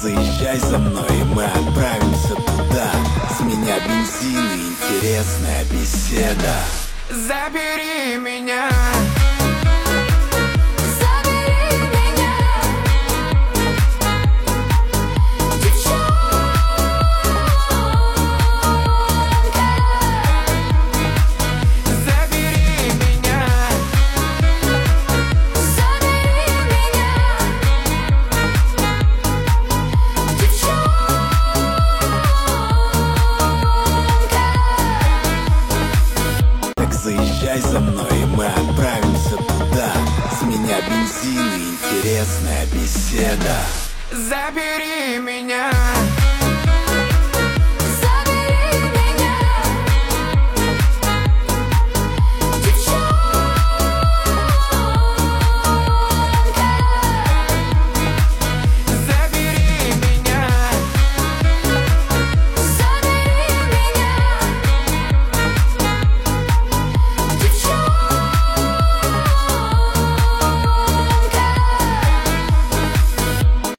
заезжай за мной, и мы отправимся туда. С меня бензин и интересная беседа. Забери меня. Заезжай за мной, и мы отправимся туда. С меня бензин и интересная беседа. Забери меня.